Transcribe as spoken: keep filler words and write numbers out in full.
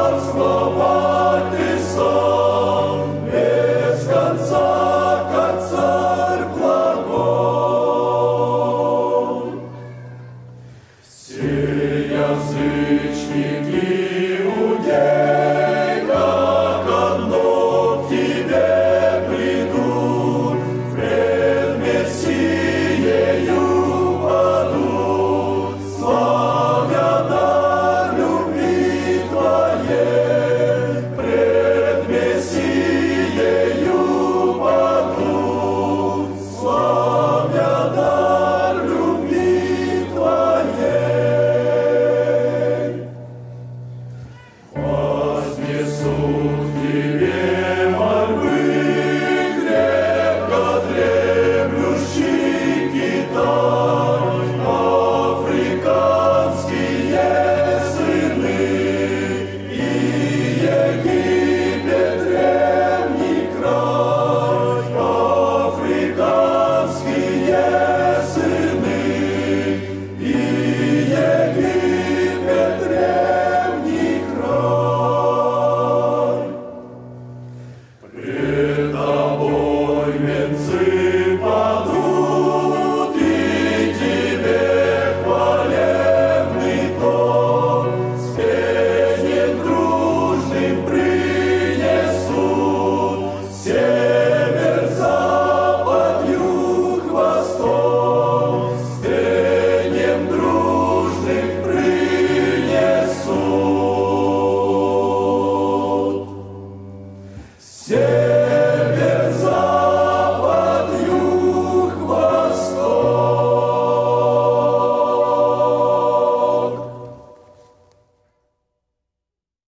царствовать Ты сам без конца, как царь благой. Все язычники иудей, как одно к Тебе придут, пред Мессиею падут, славя дар любви Твоей. Пред Мессиею падут, славя дар любви Твоей. Вознесут Тебе